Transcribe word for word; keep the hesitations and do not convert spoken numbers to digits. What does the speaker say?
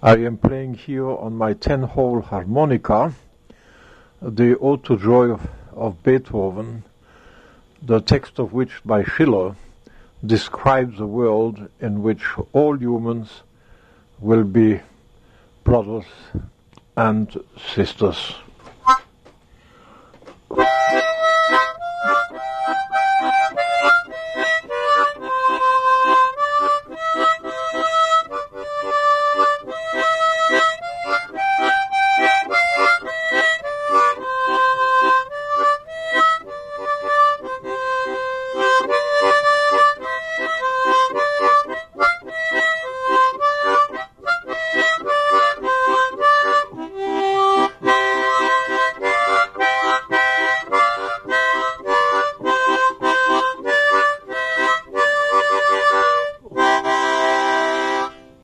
I am playing here on my ten-hole harmonica the Ode to Joy of, of Beethoven, the text of which by Schiller describes a world in which all humans will be brothers and sisters.